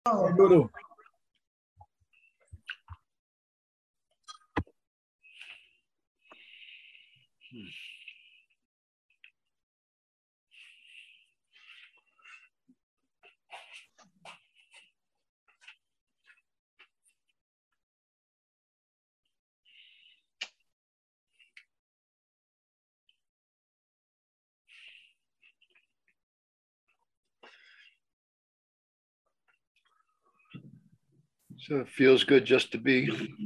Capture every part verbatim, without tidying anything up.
Guru. So it feels good just to be.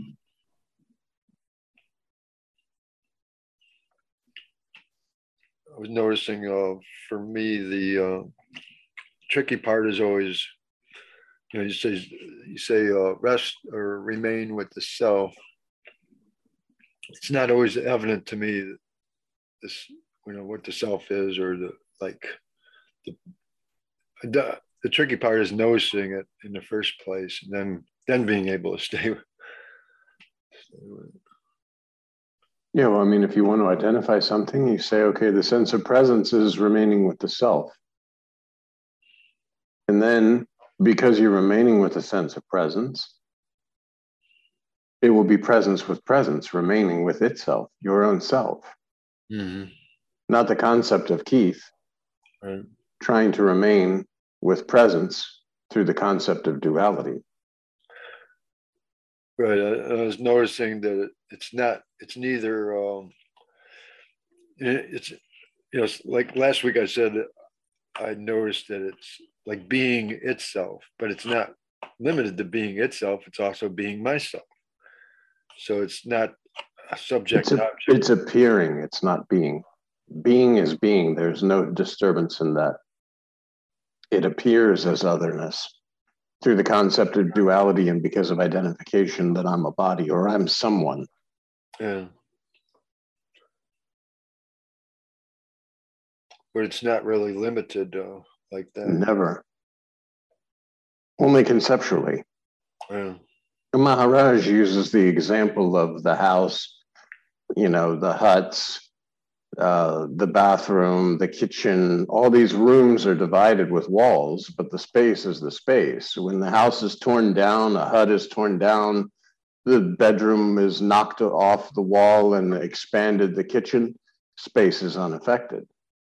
I was noticing uh, for me, the uh, tricky part is always, you know, you say, you say uh, rest or remain with the self. It's not always evident to me that this, you know, what the self is or the, like, the, the, the tricky part is noticing it in the first place and then, then being able to stay, stay with it. Yeah, well, I mean, if you want to identify something, you say, okay, the sense of presence is remaining with the self. And then, because you're remaining with a sense of presence, it will be presence with presence, remaining with itself, your own self. Mm-hmm. Not the concept of Keith, right, trying to remain with presence through the concept of duality. Right. I, I was noticing that it's not, it's neither, um, it's, you know, like last week I said, I noticed that it's like being itself, but it's not limited to being itself. It's also being myself. So it's not a subject. It's, a, it's appearing. It's not being. Being is being. There's no disturbance in that. It appears as otherness through the concept of duality and because of identification that I'm a body or I'm someone. Yeah. But it's not really limited uh, like that. Never. Only conceptually. Yeah. Maharaj uses the example of the house, you know, the huts, uh, the bathroom, the kitchen. All these rooms are divided with walls, but the space is the space. When the house is torn down, a hut is torn down, the bedroom is knocked off the wall and expanded the kitchen, space is unaffected.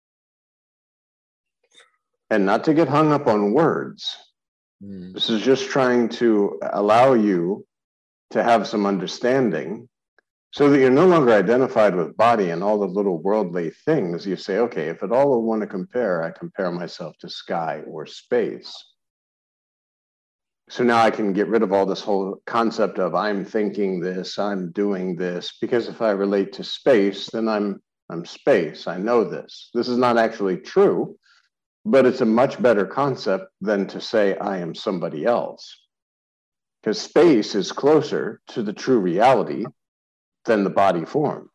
And not to get hung up on words. Mm. This is just trying to allow you to have some understanding so that you're no longer identified with body and all the little worldly things. You say, okay, if at all I want to compare, I compare myself to sky or space. So now I can get rid of all this whole concept of I'm thinking this, I'm doing this, because if I relate to space, then I'm I'm space. I know this. This is not actually true, but it's a much better concept than to say I am somebody else. Because space is closer to the true reality than the body form.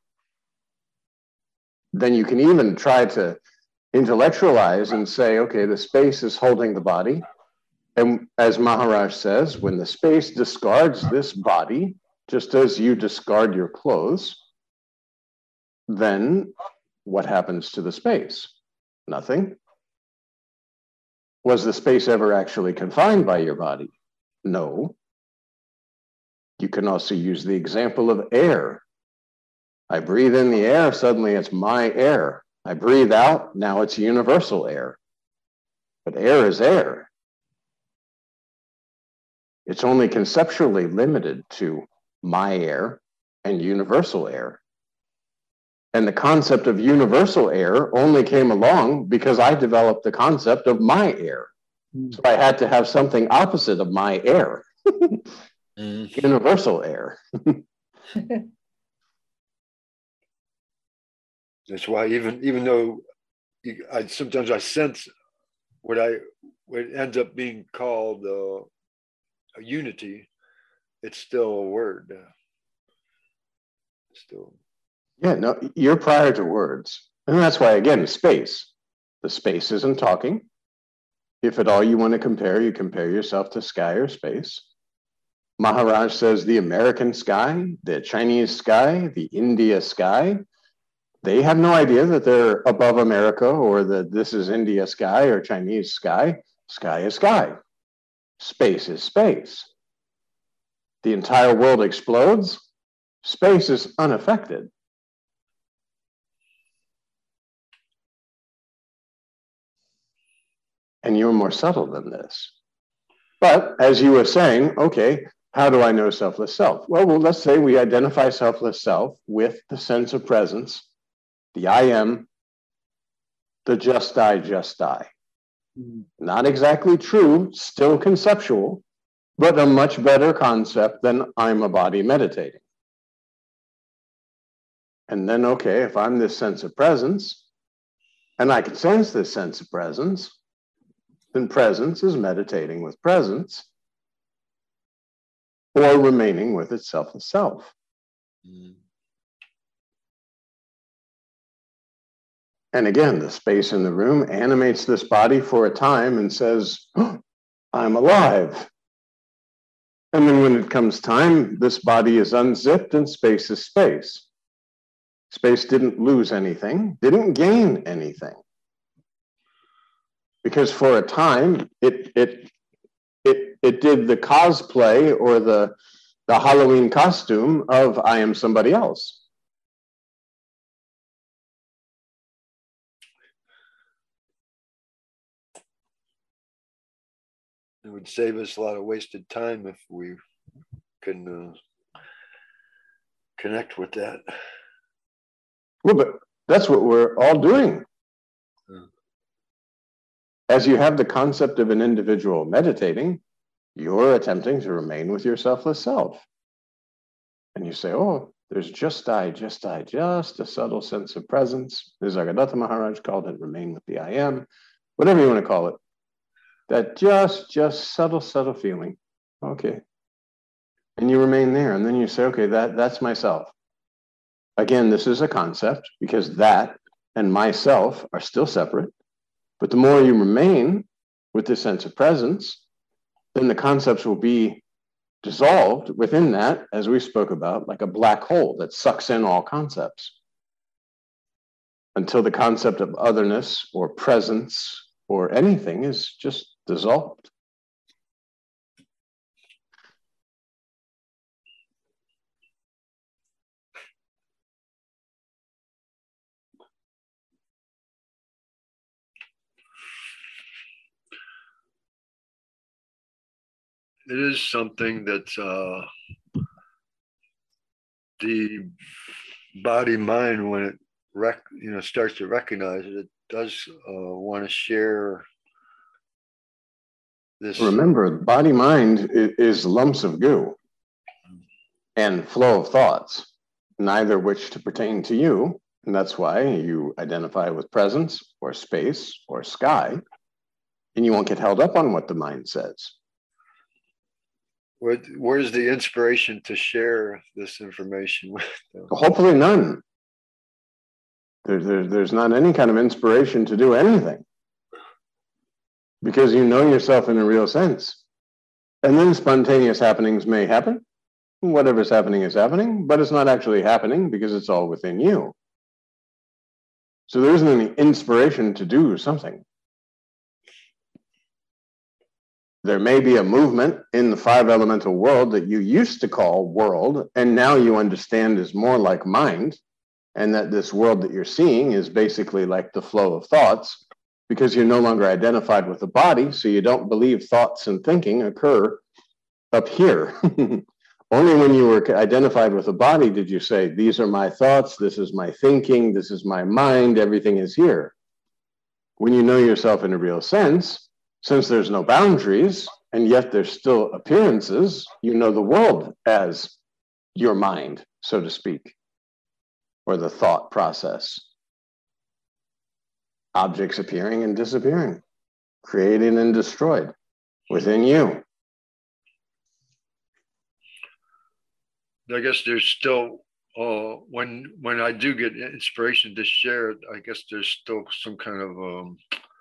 Then you can even try to intellectualize and say, okay, the space is holding the body. And as Maharaj says, when the space discards this body, just as you discard your clothes, then what happens to the space? Nothing. Was the space ever actually confined by your body? No. You can also use the example of air. I breathe in the air, suddenly it's my air. I breathe out, now it's universal air. But air is air. It's only conceptually limited to my air and universal air. And the concept of universal air only came along because I developed the concept of my air. Mm. So I had to have something opposite of my air. mm. Universal air. That's why even even though you, I sometimes I sense what I what ends up being called uh, a unity, it's still a word. Uh, still. Yeah, no, you're prior to words. And that's why, again, space. The space isn't talking. If at all you want to compare, you compare yourself to sky or space. Maharaj says the American sky, the Chinese sky, the India sky, they have no idea that they're above America or that this is India sky or Chinese sky. Sky is sky. space is space. The entire world explodes, space is unaffected. And you're more subtle than this. But as you were saying, okay, how do I know selfless self? Well, well, let's say we identify selfless self with the sense of presence, the I am, the just I, just I. Mm. Not exactly true, still conceptual, but a much better concept than I'm a body meditating. And then, okay, if I'm this sense of presence, and I can sense this sense of presence, then presence is meditating with presence, or remaining with its selfless self. Mm. And again, the space in the room animates this body for a time and says, oh, I'm alive. And then when it comes time, this body is unzipped and space is space. Space didn't lose anything, didn't gain anything. Because for a time, it, it, it, it did the cosplay or the, the Halloween costume of I am somebody else. It would save us a lot of wasted time if we can uh, connect with that. Well, but that's what we're all doing. Hmm. As you have the concept of an individual meditating, you're attempting to remain with your selfless self. And you say, oh, there's just I, just I, just a subtle sense of presence. Nisargadatta Maharaj called it remain with the I am, whatever you want to call it. That just, just subtle, subtle feeling. Okay. And you remain there. And then you say, okay, that, that's myself. Again, this is a concept because that and myself are still separate. But the more you remain with this sense of presence, then the concepts will be dissolved within that, as we spoke about, like a black hole that sucks in all concepts. Until the concept of otherness or presence or anything is just dissolved. It is something that uh, the body mind, when it rec you know starts to recognize it, it does uh, want to share this. Remember, body mind is lumps of goo and flow of thoughts, neither which to pertain to you. And that's why you identify with presence or space or sky, and you won't get held up on what the mind says. Where, where's the inspiration to share this information with them? Hopefully none. There, there, there's not any kind of inspiration to do anything. Because you know yourself in a real sense. And then spontaneous happenings may happen. Whatever's happening is happening, but it's not actually happening because it's all within you. So there isn't any inspiration to do something. There may be a movement in the five elemental world that you used to call world, and now you understand is more like mind, and that this world that you're seeing is basically like the flow of thoughts, because you're no longer identified with the body, so you don't believe thoughts and thinking occur up here. Only when you were identified with the body did you say, these are my thoughts, this is my thinking, this is my mind, everything is here. When you know yourself in a real sense, since there's no boundaries, and yet there's still appearances, you know the world as your mind, so to speak, or the thought process. Objects appearing and disappearing, created and destroyed within you. I guess there's still, uh, when when I do get inspiration to share it, I guess there's still some kind of um,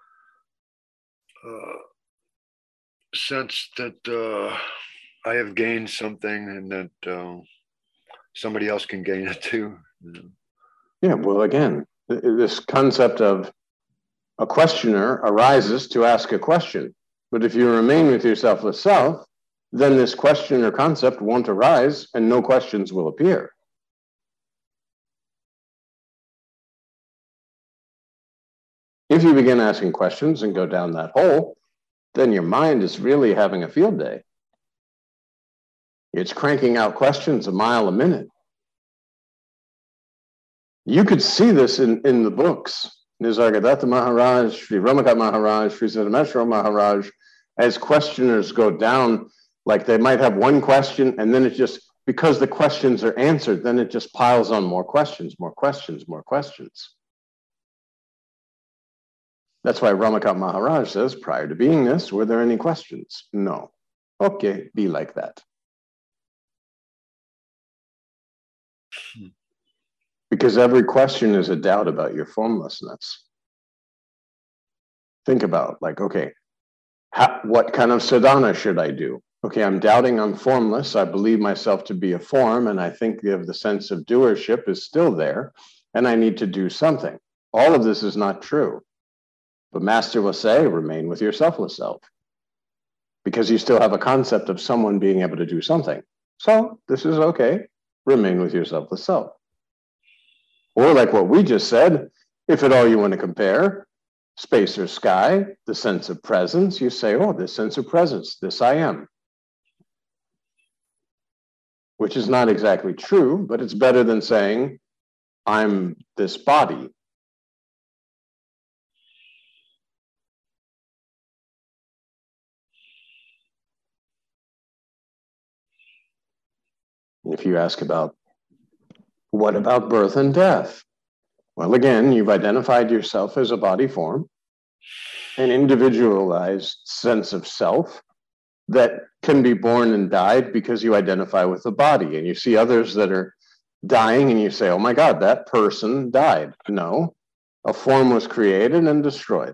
uh, sense that uh, I have gained something and that uh, somebody else can gain it too. You know? Yeah, well, again, this concept of a questioner arises to ask a question. But if you remain with your selfless self, then this question or concept won't arise and no questions will appear. If you begin asking questions and go down that hole, then your mind is really having a field day. It's cranking out questions a mile a minute. You could see this in, in the books. Nisargadatta Maharaj, Sri Ramakat Maharaj, Sri Siddhameshwara Maharaj, as questioners go down, like they might have one question and then it just, because the questions are answered, then it just piles on more questions, more questions, more questions. That's why Ramakat Maharaj says, prior to being this, were there any questions? No. Okay, be like that. Hmm. Because every question is a doubt about your formlessness. Think about, like, okay, how, what kind of sadhana should I do? Okay, I'm doubting I'm formless. I believe myself to be a form, and I think of the sense of doership is still there, and I need to do something. All of this is not true. But Master will say, remain with your selfless self, because you still have a concept of someone being able to do something. So this is okay. Remain with your selfless self. Or like what we just said, if at all you want to compare space or sky, the sense of presence, you say, oh, this sense of presence, this I am. Which is not exactly true, but it's better than saying, I'm this body. If you ask about, what about birth and death? Well, again, you've identified yourself as a body form, an individualized sense of self that can be born and died because you identify with the body. And you see others that are dying and you say, oh my God, that person died. No, a form was created and destroyed.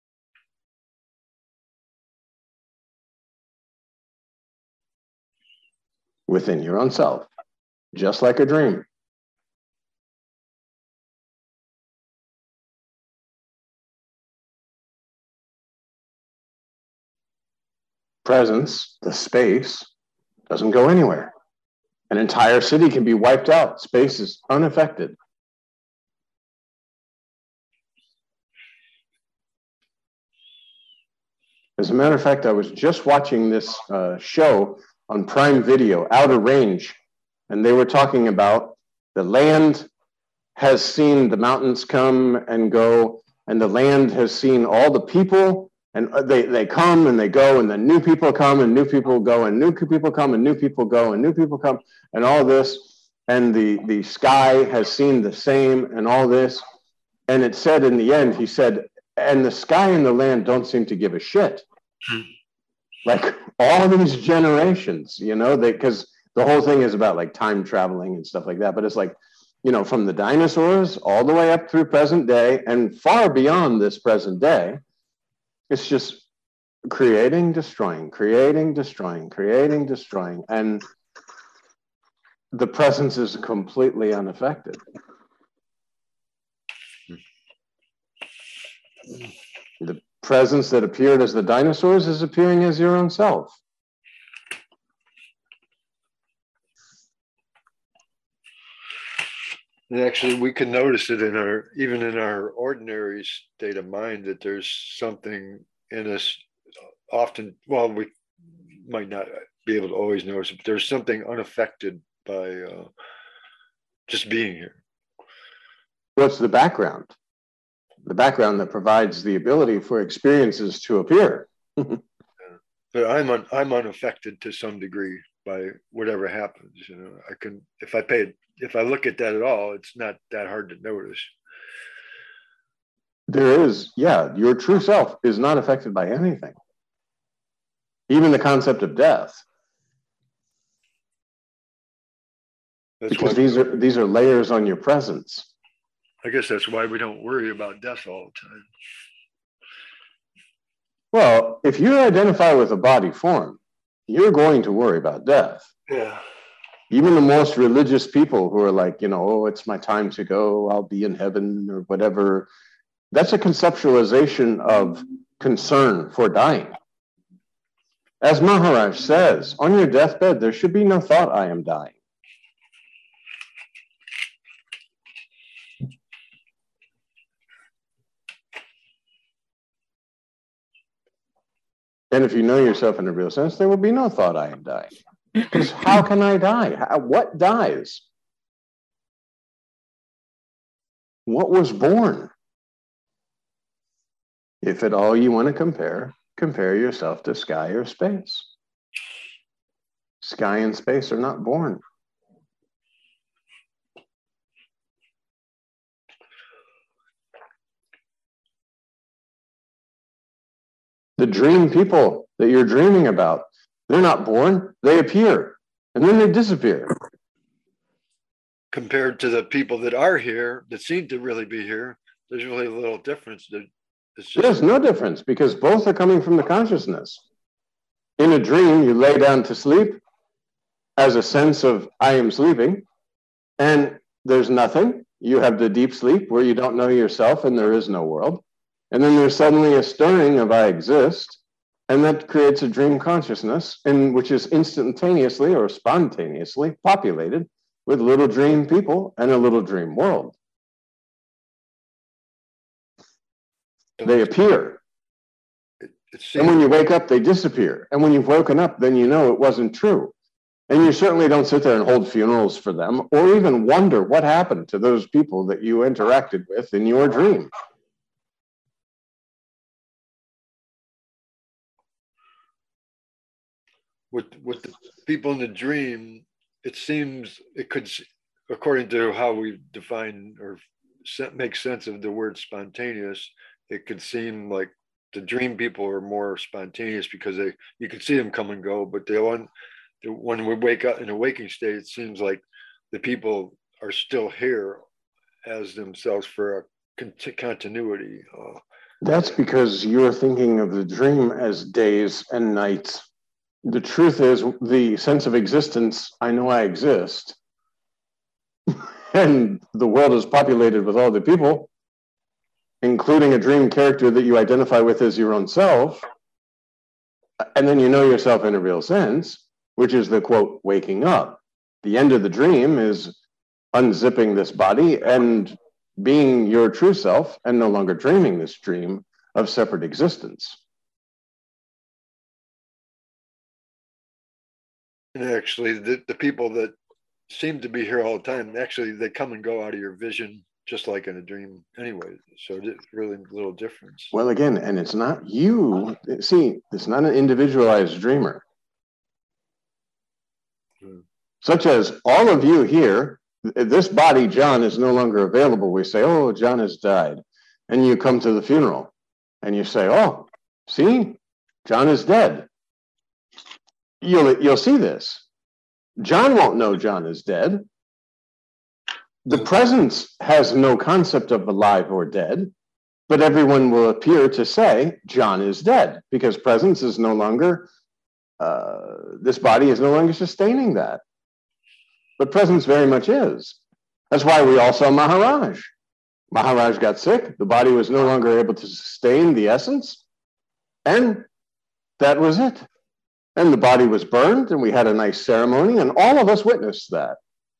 Within your own self, just like a dream. Presence, the space, doesn't go anywhere. An entire city can be wiped out. Space is unaffected. As a matter of fact, I was just watching this uh, show on Prime Video, Outer Range, and they were talking about the land has seen the mountains come and go, and the land has seen all the people, and they, they come and they go, and then new people come and new people go, and new people come and new people go, and new people come, and all this, and the, the sky has seen the same, and all this. And it said in the end, he said, and the sky and the land don't seem to give a shit. Like all these generations, you know, they, because the whole thing is about like time traveling and stuff like that. But it's like, you know, from the dinosaurs all the way up through present day and far beyond this present day, it's just creating, destroying, creating, destroying, creating, destroying. And the presence is completely unaffected. The presence that appeared as the dinosaurs is appearing as your own self. And actually, we can notice it in our, even in our ordinary state of mind, that there's something in us often, well, we might not be able to always notice it, but there's something unaffected by uh, just being here. What's the background? The background that provides the ability for experiences to appear. But I'm un, I'm unaffected to some degree by whatever happens. You know, I can, if I pay, if I look at that at all, it's not that hard to notice. There is, yeah, your true self is not affected by anything, even the concept of death. That's because these are these are layers on your presence. I guess that's why we don't worry about death all the time. Well, if you identify with a body form, you're going to worry about death. Yeah. Even the most religious people who are like, you know, oh, it's my time to go, I'll be in heaven or whatever. That's a conceptualization of concern for dying. As Maharaj says, on your deathbed, there should be no thought, I am dying. And if you know yourself in a real sense, there will be no thought, I am dying. Because how can I die? How, what dies? What was born? If at all you want to compare, compare yourself to sky or space. Sky and space are not born. The dream people that you're dreaming about, they're not born, they appear, and then they disappear. Compared to the people that are here, that seem to really be here, there's really a little difference. It's just... There's no difference, because both are coming from the consciousness. In a dream, you lay down to sleep as a sense of, I am sleeping, and there's nothing. You have the deep sleep where you don't know yourself and there is no world. And then there's suddenly a stirring of I exist, and that creates a dream consciousness, in which is instantaneously or spontaneously populated with little dream people and a little dream world. They appear. It, it and when you wake up, they disappear. And when you've woken up, then you know it wasn't true. And you certainly don't sit there and hold funerals for them or even wonder what happened to those people that you interacted with in your dream. With, with the people in the dream, it seems it could, according to how we define or make sense of the word spontaneous, it could seem like the dream people are more spontaneous because they you can see them come and go, but they want, when we wake up in a waking state, it seems like the people are still here as themselves for a cont- continuity. Uh, That's because you're thinking of the dream as days and nights. The truth is, the sense of existence, I know I exist, and the world is populated with all the people, including a dream character that you identify with as your own self, and then you know yourself in a real sense, which is the, quote, waking up. The end of the dream is unzipping this body and being your true self and no longer dreaming this dream of separate existence. And actually, the, the people that seem to be here all the time, actually, they come and go out of your vision, just like in a dream anyway. So it's really a little difference. Well, again, and it's not you. See, it's not an individualized dreamer. Hmm. Such as all of you here, this body, John, is no longer available. We say, oh, John has died. And you come to the funeral and you say, oh, see, John is dead. You'll, you'll see this. John won't know John is dead. The presence has no concept of alive or dead, but everyone will appear to say John is dead because presence is no longer, uh, this body is no longer sustaining that. But presence very much is. That's why we all saw Maharaj. Maharaj got sick. The body was no longer able to sustain the essence. And that was it. And the body was burned, and we had a nice ceremony, and all of us witnessed that.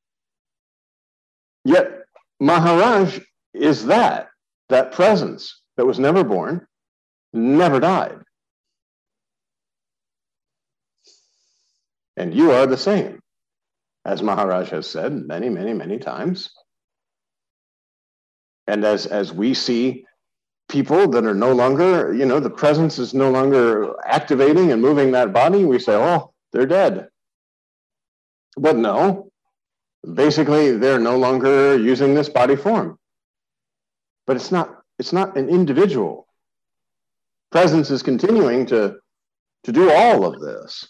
Yet Maharaj is that, that presence that was never born, never died. And you are the same, as Maharaj has said many, many, many times. And as, as we see people that are no longer, you know, the presence is no longer activating and moving that body, we say, oh, they're dead. But no, basically they're no longer using this body form. But it's not, it's not an individual. Presence is continuing to, to do all of this.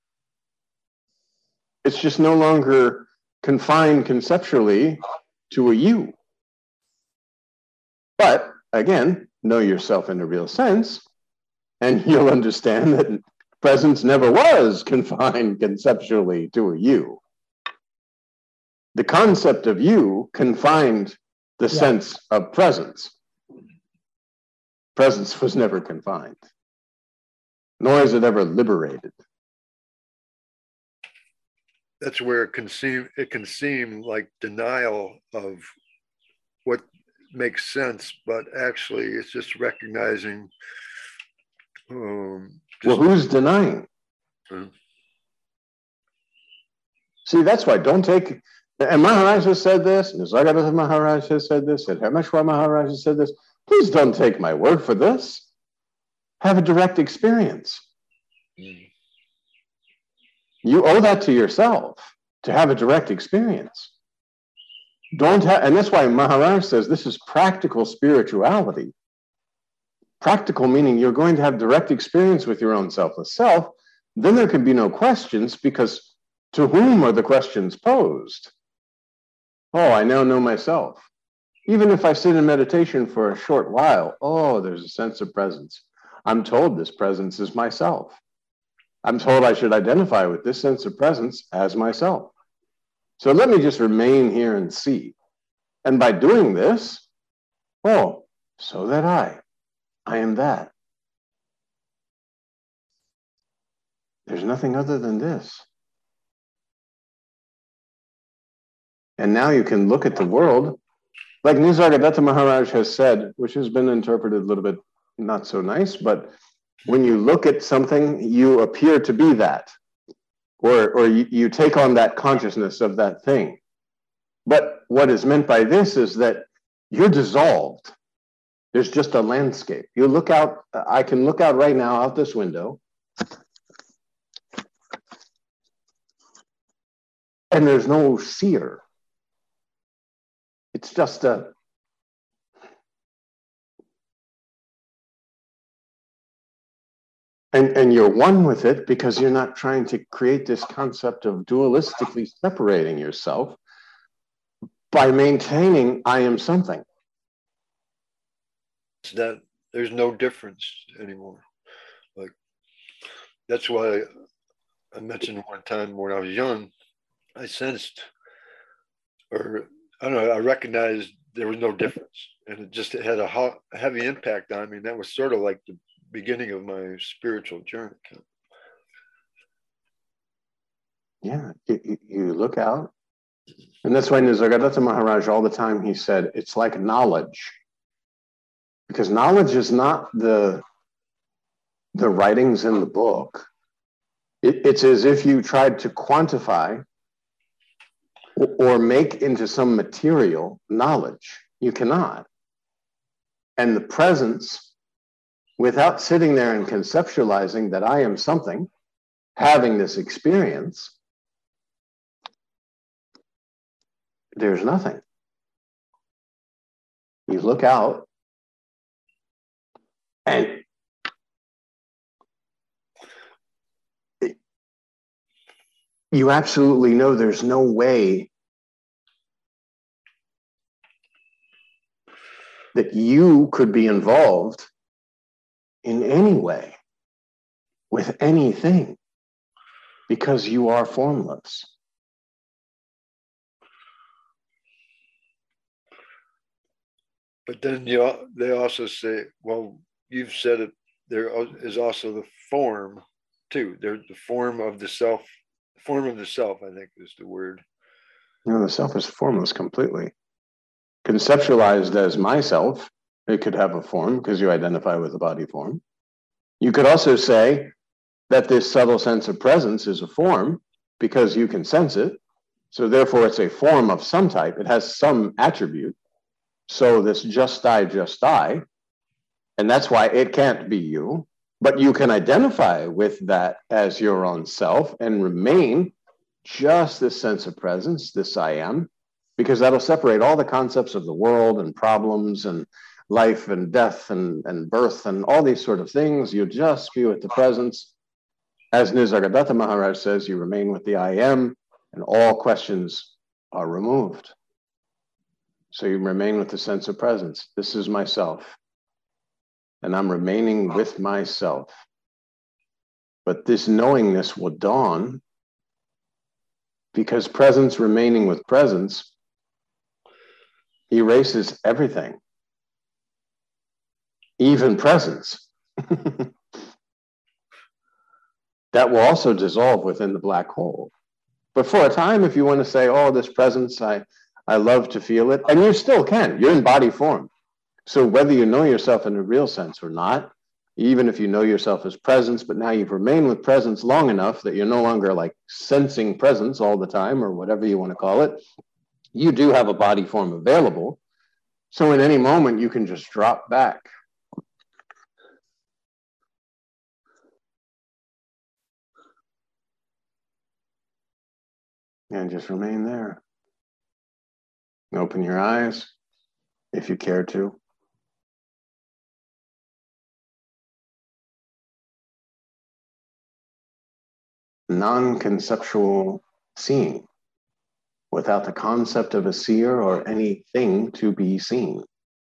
It's just no longer confined conceptually to a you. But again, know yourself in a real sense, and you'll understand that presence never was confined conceptually to a you. The concept of you confined the yeah. sense of presence. Presence was never confined. nor is it ever liberated. That's where it can seem, it can seem like denial of what makes sense, but actually it's just recognizing. Um, just, well, who's denying? Uh, See, that's why don't take, and Maharaj has said this, Nisargadatta Maharaj has said this, and Hermeshwar Maharaj has said this. Please don't take my word for this. Have a direct experience. Mm. You owe that to yourself to have a direct experience. Don't have, and that's why Maharaj says this is practical spirituality. Practical meaning you're going to have direct experience with your own selfless self. Then there can be no questions, because to whom are the questions posed? Oh, I now know myself. Even if I sit in meditation for a short while, oh, there's a sense of presence. I'm told this presence is myself. I'm told I should identify with this sense of presence as myself. So let me just remain here and see. And by doing this, oh, so that I, I am that. There's nothing other than this. And now you can look at the world, like Nisargadatta Maharaj has said, which has been interpreted a little bit not so nice, but when you look at something, you appear to be that, or, or you, you take on that consciousness of that thing. But what is meant by this is that you're dissolved. There's just a landscape. You look out, I can look out right now out this window, and there's no seer. It's just a, and, and you're one with it because you're not trying to create this concept of dualistically separating yourself by maintaining I am something. It's that there's no difference anymore. Like, that's why I mentioned one time when I was young, I sensed, or I don't know, I recognized there was no difference, and it just it had a, ho- a heavy impact on me. And that was sort of like the beginning of my spiritual journey. Yeah, you, you look out, and that's why Nisargadatta Maharaj all the time he said it's like knowledge, because knowledge is not the the writings in the book. It, it's as if you tried to quantify or make into some material knowledge. You cannot. And the presence, without sitting there and conceptualizing that I am something, having this experience, there's nothing. You look out and you absolutely know there's no way that you could be involved in any way with anything, because you are formless. But then you, they also say, well, you've said it, there is also the form too. There's the form of the self. Form of the self, I think, is the word. No, the self is formless completely. Conceptualized as myself, it could have a form because you identify with the body form. You could also say that this subtle sense of presence is a form because you can sense it. So therefore, it's a form of some type. It has some attribute. So this just I, just I, and that's why it can't be you. But you can identify with that as your own self and remain just this sense of presence, this I am, because that'll separate all the concepts of the world and problems and life and death and, and birth and all these sort of things. You just be with the presence. As Nisargadatta Maharaj says, you remain with the I am, and all questions are removed. So you remain with the sense of presence. This is myself. And I'm remaining with myself. But this knowingness will dawn because presence remaining with presence erases everything, even presence. that will also dissolve within the black hole. But for a time, if you want to say, oh, this presence, I, I love to feel it, and you still can, you're in body form. So whether you know yourself in a real sense or not, even if you know yourself as presence, but now you've remained with presence long enough that you're no longer like sensing presence all the time or whatever you want to call it, you do have a body form available. So in any moment, you can just drop back. And just remain there. Open your eyes if you care to. Non-conceptual seeing, without the concept of a seer or anything to be seen.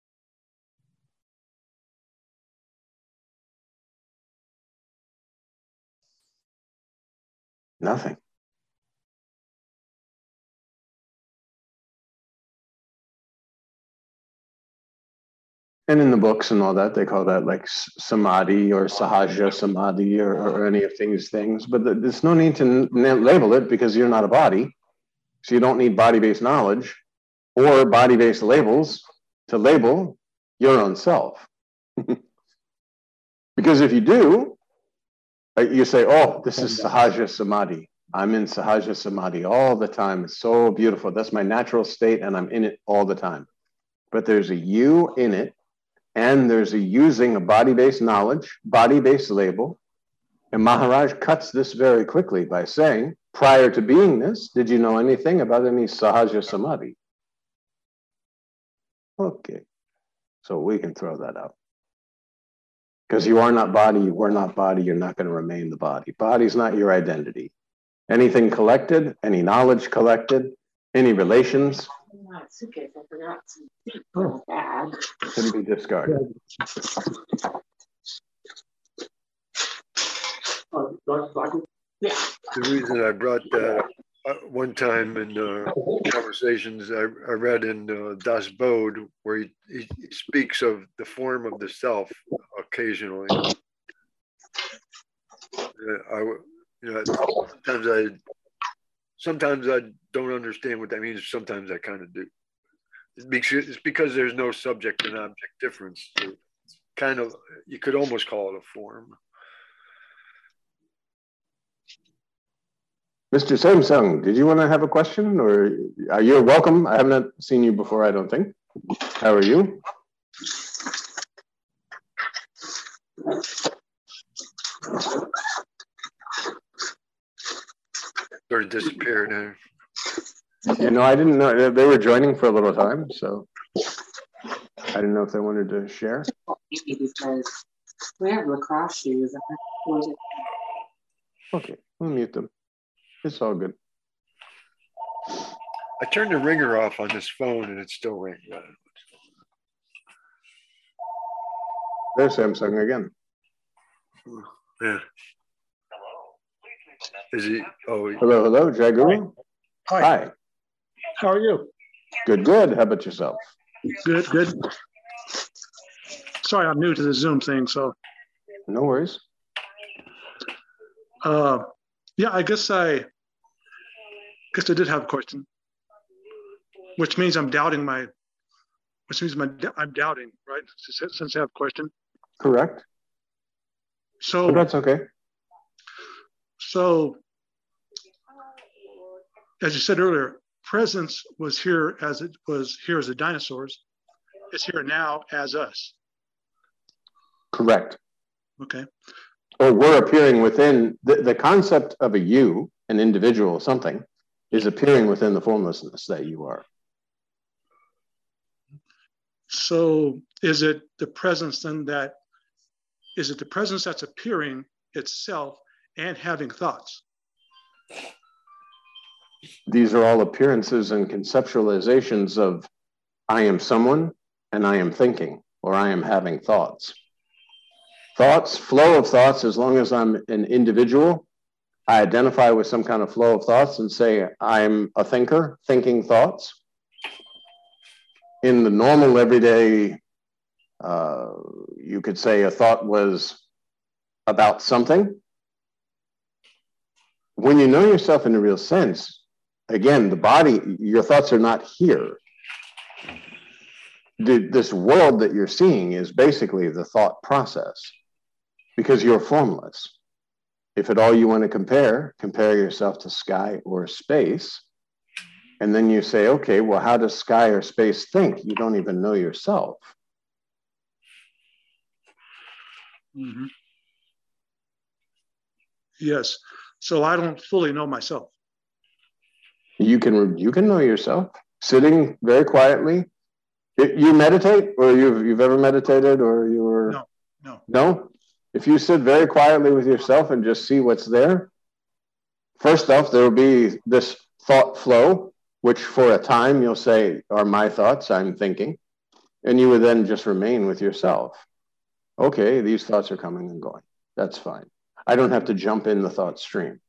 Nothing. And in the books and all that, they call that like samadhi or sahaja samadhi or, or any of these things. But the, there's no need to n- label it because you're not a body. So you don't need body-based knowledge or body-based labels to label your own self. Because if you do, you say, oh, this is sahaja samadhi. I'm in sahaja samadhi all the time. It's so beautiful. That's my natural state and I'm in it all the time. But there's a you in it. And there's a using a body-based knowledge, body-based label. And Maharaj cuts this very quickly by saying, prior to being this, did you know anything about any sahaja samadhi? Okay, so we can throw that out. Because you are not body, you were not body, you're not going to remain the body. Body's not your identity. Anything collected, any knowledge collected, any relations, oh, can be discarded. The reason I brought that uh, one time in uh, conversations I, I read in uh, Das Bodh, where he, he speaks of the form of the self occasionally. Uh, I, you know, sometimes I, sometimes I don't understand what that means. Sometimes I kind of do. It's because there's no subject and object difference. It's kind of, you could almost call it a form. Mister Samsung, did you want to have a question, or are you welcome? I have not seen you before, I don't think. How are you? Sort of disappeared. Huh? You know, I didn't know they were joining for a little time, so I didn't know if they wanted to share. Because we have lacrosse shoes. Okay, we'll mute them. It's all good. I turned the ringer off on this phone and it's still ringing. There's Samsung again. Yeah. Is he? Oh, hello, hello, Jaguru. Hi. Hi. How are you? Good, good. How about yourself? Good, good. Sorry, I'm new to the Zoom thing, so. No worries. Uh, yeah, I guess I, guess I did have a question, which means I'm doubting my, which means my, I'm doubting, right? Since, since I have a question. Correct. So but that's okay. So, as you said earlier, presence was here as it was here as the dinosaurs. It's here now as us. Correct. Okay. Or we're appearing within the, the concept of a you, an individual, something, is appearing within the formlessness that you are. So is it the presence then that, is it the presence that's appearing itself and having thoughts? These are all appearances and conceptualizations of I am someone and I am thinking, or I am having thoughts. Thoughts, flow of thoughts, as long as I'm an individual, I identify with some kind of flow of thoughts and say I'm a thinker, thinking thoughts. In the normal everyday, uh, you could say a thought was about something. when you know yourself in a real sense, again, the body, your thoughts are not here. The, this world that you're seeing is basically the thought process because you're formless. If at all you want to compare, compare yourself to sky or space. And then you say, okay, well, how does sky or space think? You don't even know yourself. Mm-hmm. Yes. So I don't fully know myself. You can, you can know yourself sitting very quietly. You meditate, or you've, you've ever meditated, or you were... No, no. No? If you sit very quietly with yourself and just see what's there, first off, there will be this thought flow, which for a time you'll say are my thoughts, I'm thinking. And you would then just remain with yourself. Okay, these thoughts are coming and going. That's fine. I don't have to jump in the thought stream.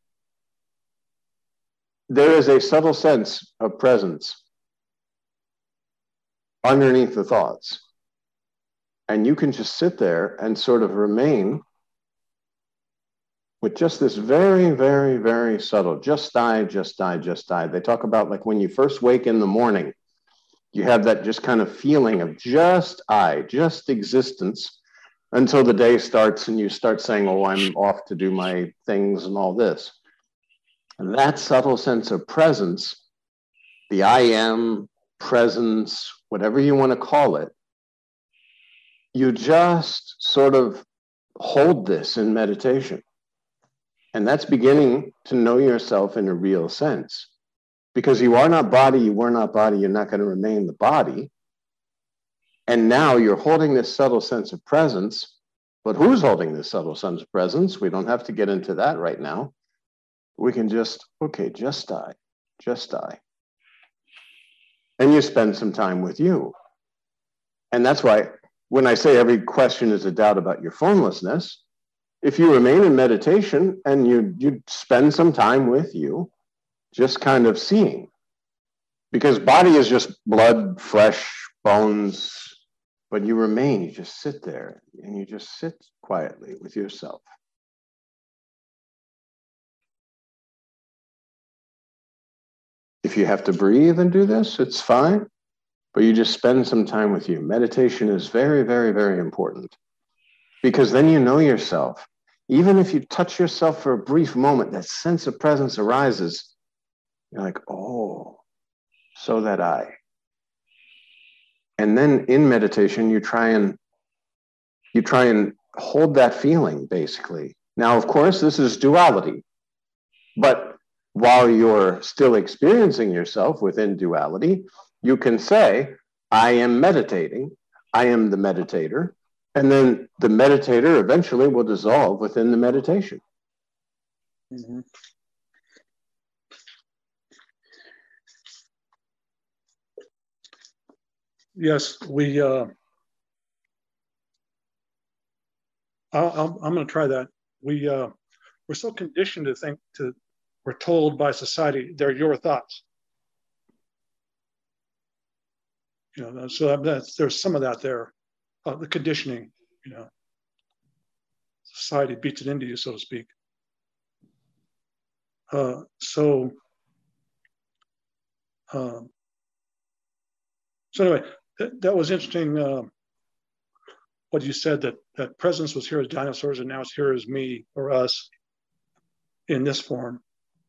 There is a subtle sense of presence underneath the thoughts. And you can just sit there and sort of remain with just this very, very, very subtle, just die, just die, just die. They talk about like when you first wake in the morning, you have that just kind of feeling of just I, just existence until the day starts and you start saying, oh, I'm off to do my things and all this. And that subtle sense of presence, the I am, presence, whatever you want to call it, you just sort of hold this in meditation. And that's beginning to know yourself in a real sense. Because you are not body, you were not body, you're not going to remain the body. And now you're holding this subtle sense of presence. But who's holding this subtle sense of presence? We don't have to get into that right now. We can just, okay, just die, just die. And you spend some time with you. And that's why when I say every question is a doubt about your formlessness, if you remain in meditation and you, you spend some time with you, just kind of seeing, because body is just blood, flesh, bones, but you remain, you just sit there and you just sit quietly with yourself. If you have to breathe and do this, it's fine, but you just spend some time with you. Meditation is very, very, very important because then you know yourself. Even if you touch yourself for a brief moment, that sense of presence arises. You're like, oh, so that I. And then in meditation, you try and you try and hold that feeling, basically. Now, of course, this is duality. But while you're still experiencing yourself within duality, you can say, I am meditating, I am the meditator, and then the meditator eventually will dissolve within the meditation. Mm-hmm. Yes, we, uh, I'll, I'll, I'm going to try that. We, uh, we're so conditioned to think, to, we're told by society, they're your thoughts. You know, so that's, there's some of that there, uh, the conditioning, you know, society beats it into you, so to speak. Uh, so, um, so anyway, that, that was interesting. Uh, what you said, that that presence was here as dinosaurs and now it's here as me or us in this form.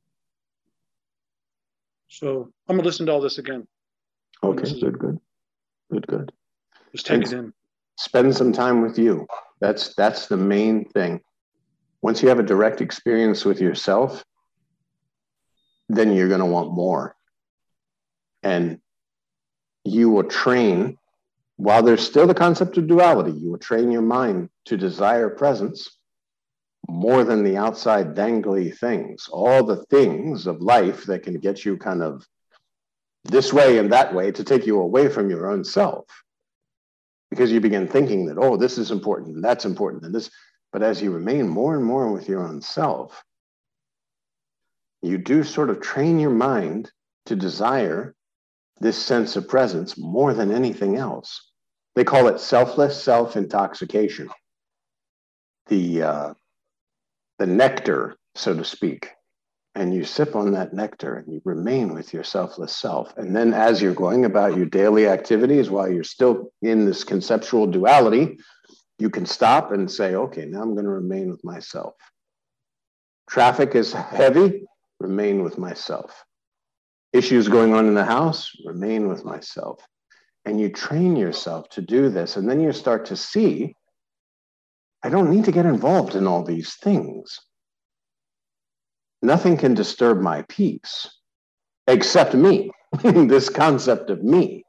So I'm gonna listen to all this again. Okay, is, good, good, good, good. Just take and it in. Spend some time with you. That's that's the main thing. Once you have a direct experience with yourself, then you're gonna want more. And you will train, while there's still the concept of duality, you will train your mind to desire presence more than the outside dangly things, all the things of life that can get you kind of this way and that way to take you away from your own self. Because you begin thinking that, oh, this is important and that's important and this, but as you remain more and more with your own self, you do sort of train your mind to desire this sense of presence more than anything else. They call it selfless self-intoxication. The, uh, the nectar, so to speak, and you sip on that nectar and you remain with your selfless self. And then as you're going about your daily activities, while you're still in this conceptual duality, you can stop and say, okay, now I'm going to remain with myself. Traffic is heavy, remain with myself. Issues going on in the house, remain with myself. And you train yourself to do this. And then you start to see, I don't need to get involved in all these things. Nothing can disturb my peace except me, this concept of me.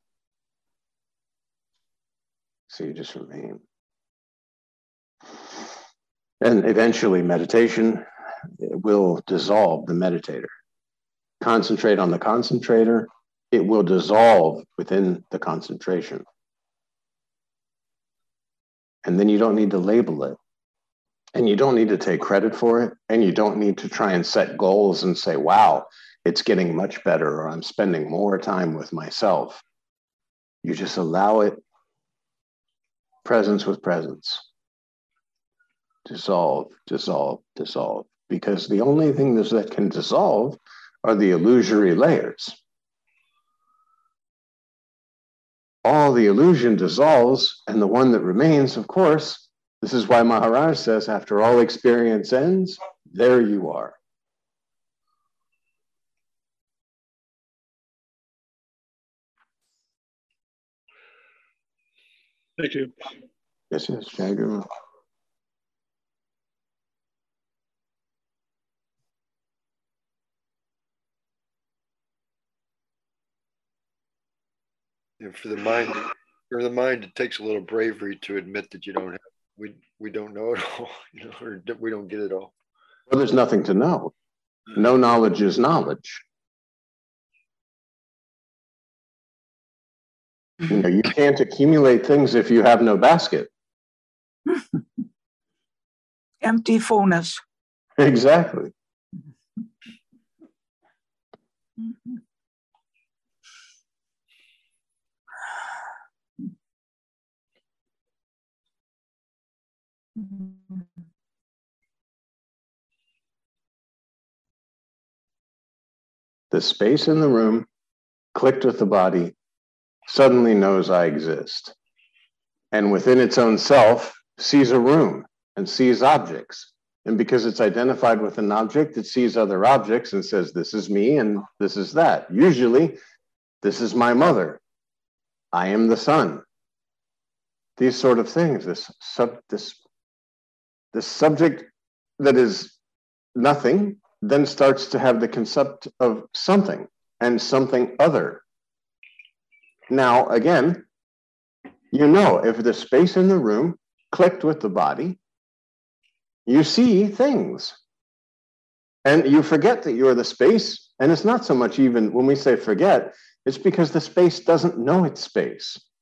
So you just remain. And eventually meditation will dissolve the meditator. Concentrate on the concentrator, it will dissolve within the concentration. And then you don't need to label it. And you don't need to take credit for it. And you don't need to try and set goals and say, wow, it's getting much better, or I'm spending more time with myself. You just allow it, presence with presence. Dissolve, dissolve, dissolve. Because the only thing that can dissolve are the illusory layers. All the illusion dissolves, and the one that remains, of course, this is why Maharaj says, after all experience ends, there you are. Thank you. Yes, yes, Jaguru. You know, for the mind, for the mind, it takes a little bravery to admit that you don't have, we we don't know it all, you know, or we don't get it all. Well, there's nothing to know. No knowledge is knowledge. You know, you can't accumulate things if you have no basket. Empty fullness. Exactly. The space in the room clicked with the body, suddenly knows I exist. And within its own self, sees a room and sees objects. And because it's identified with an object, it sees other objects and says, this is me and this is that. Usually, this is my mother. I am the son. These sort of things, this, sub, this, this subject that is nothing then starts to have the concept of something and something other. Now, again, you know, if the space in the room clicked with the body, you see things. And you forget that you're the space. And it's not so much even when we say forget, it's because the space doesn't know it's space.